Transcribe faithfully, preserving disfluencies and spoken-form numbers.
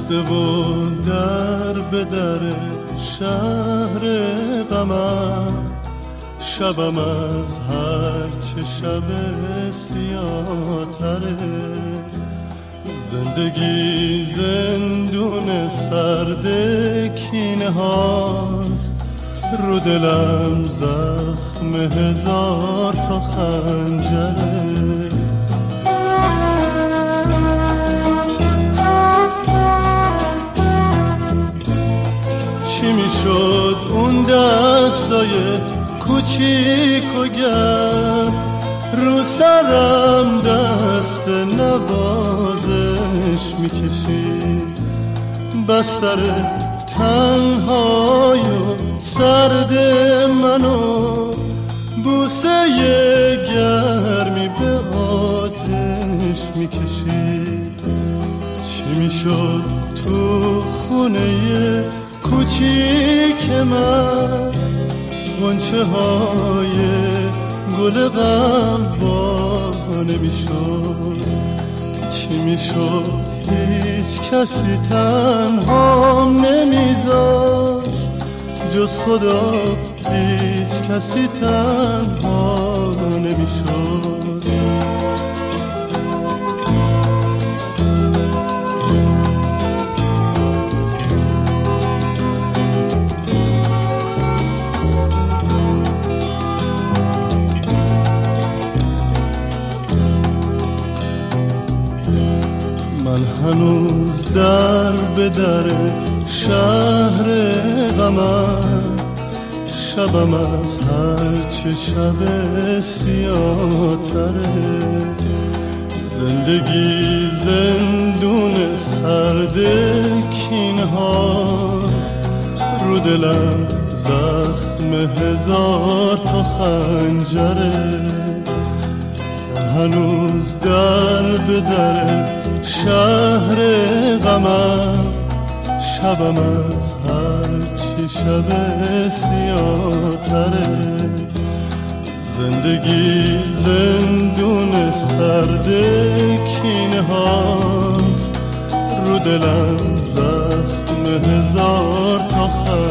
بسته و در به در شهر غمم، شبم از هر چه شب سیاه‌تره. زندگی زندون سرد کینه هاست، رو دلم زخم هزار تا خنجره. چی میشد اون دستای کوچیک و گرم، رو سرم دست نوازش میکشید. بستر تنهای و سرد منو بوسه گرمی به آتش میکشید. چی میشد تو خونه کوچیک من، غنچه های گل غم با نمیشد. چی میشد هیچ کسی تنها نمیذاشت، جز خدا هیچ کسی تنها نمیشد. هنوز در به در شهر غمم، شبم از هر چه شب سیاه‌تره. زندگی زندون سرد کینه هاست، رو دلم زخم هزار تا خنجره. هنوز در به در شهر غمم، شبم از هر چی شب سیاه‌تره. زندگی زندون سرد کینه هاست، رو دلم زخم هزار تا خنجره.